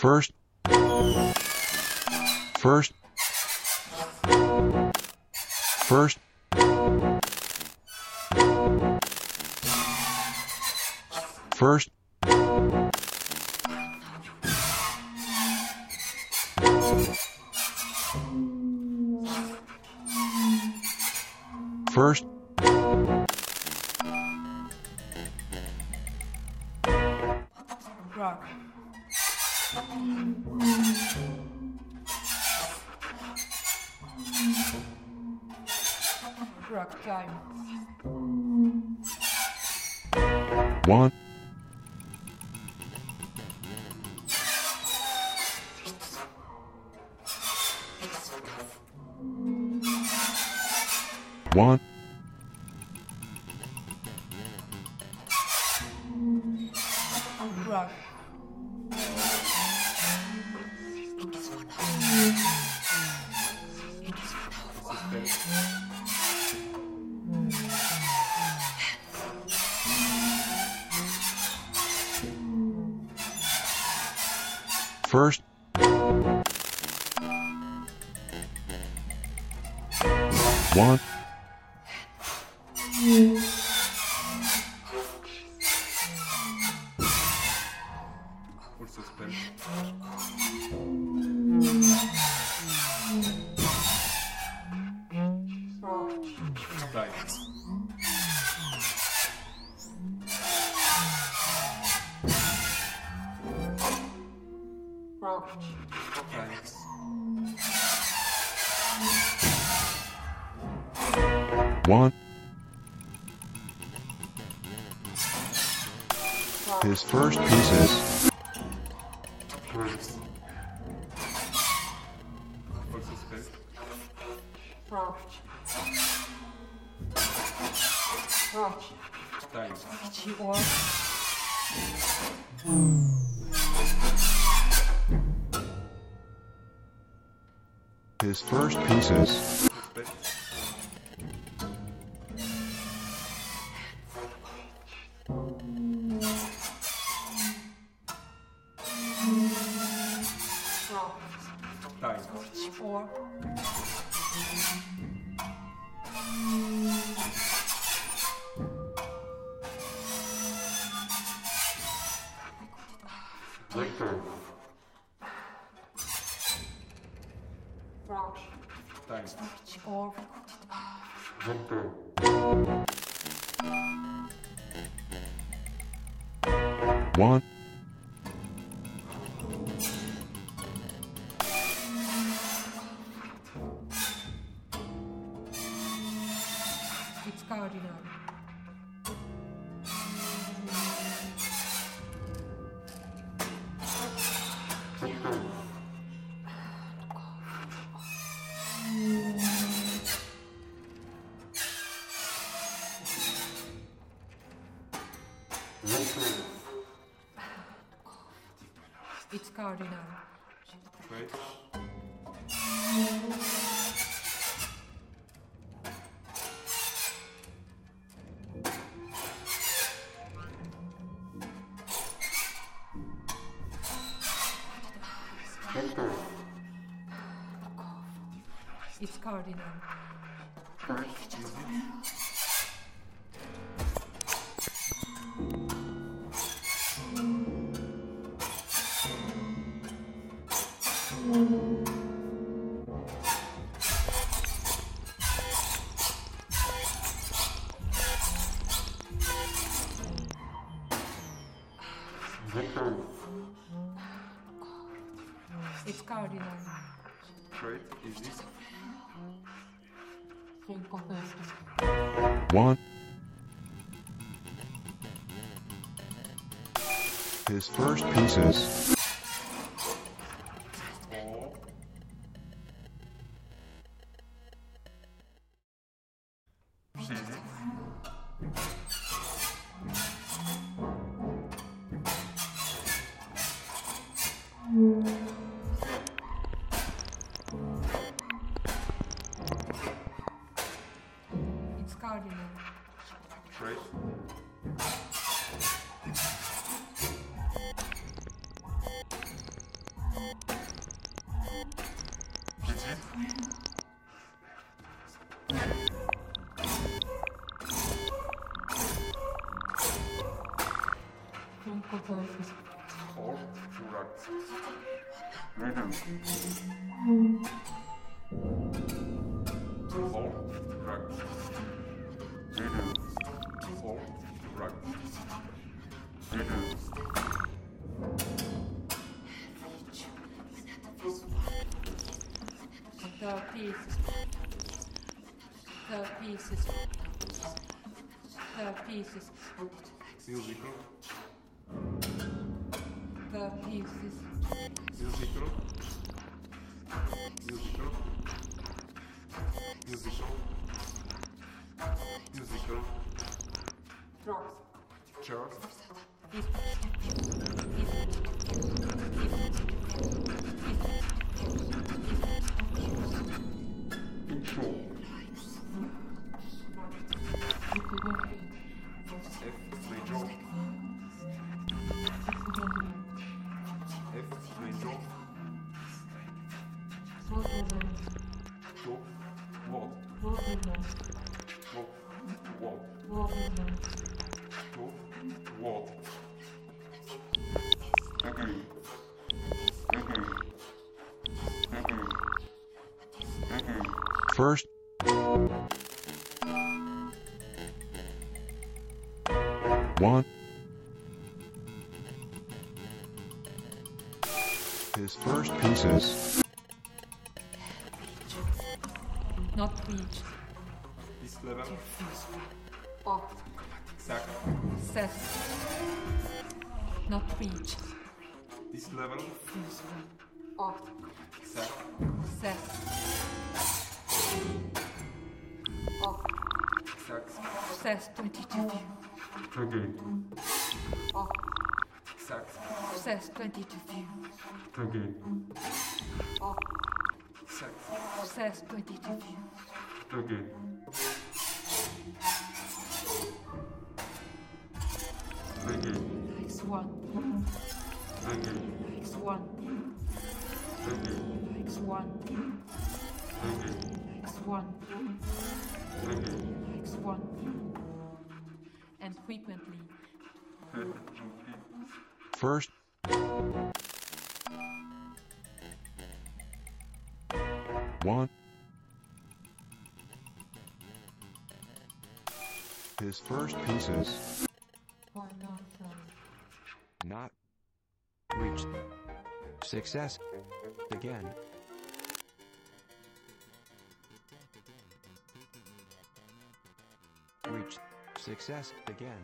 First, first, first, first, first, rock, rock time, one, one, rock, first, one, Full suspense. Time. rock, one. His first pieces, Full suspense. rock, rock, Time. or his first pieces, Suspense. rock, Time. or rock, Time. or one, it's cardinal, it's cardinal, Wait. it's cardinal, it's cardinal, Wait. Easy. cinco veces, one. His first pieces, Easy. it's cardinal, Wait. Twinkle surface. Halt vooruit. Halt vooruit. Halt vooruit. The pieces. The pieces. The pieces. Musical. The pieces. Musical. Musical. Musical. Musical. Rocks. Chairs. Control. F major. F major. Top. What? Top. What? Top. What? First. One. His first pieces. Not reach. This level. Off. Exact. Cess. Not reach. This level. Off. Exact. Cess. Off. Exact. Cess 22 view. Okay. Off. Exact. Cess 22 view. Okay. Off. Exact. Cess 22 view. Okay. Okay. X1. Okay. X1. Okay. X1. Okay. X1. Okay. X1. And frequently. First. One. His first pieces. Why not? Not reached. Success. Again. Reached. Success. Again.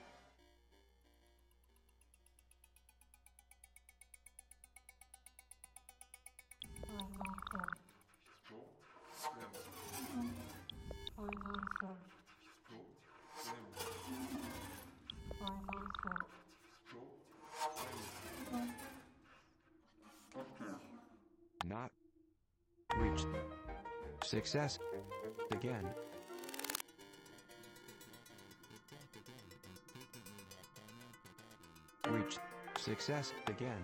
Not reached. Success. Again. Reached. Success. Again.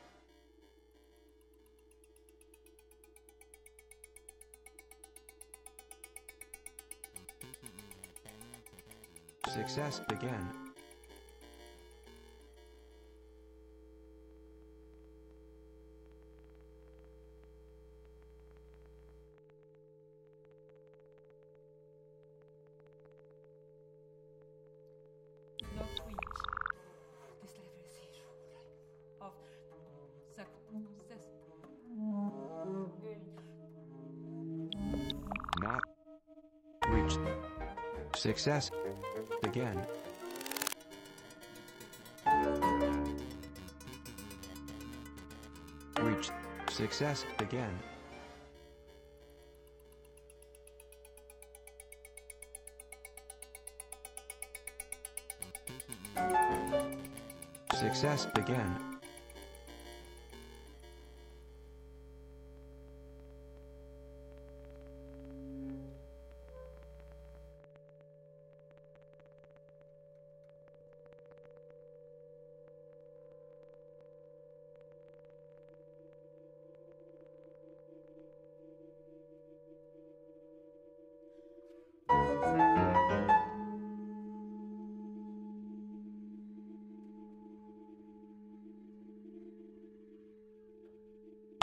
Success. Again. Not reach. This level is zero. Of success. Not reached. Success. Again. Reached. Success. Again. Success. Again.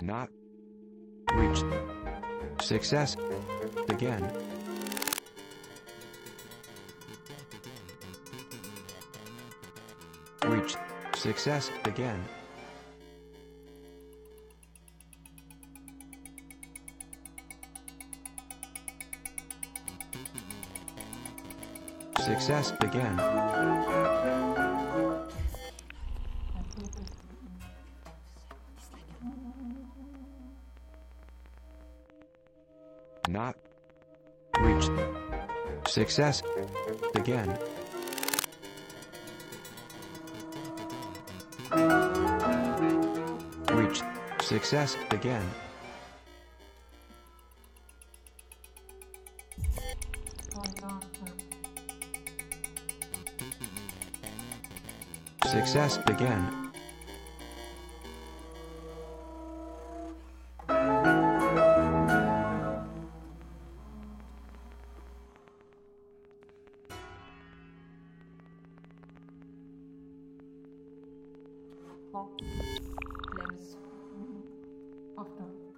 Not. Reached. Success. Again. Reached. Success. Again. Success. Again. Not. Reached. Success. Again. Reached. Success. Again. Success. Again. Flems. After.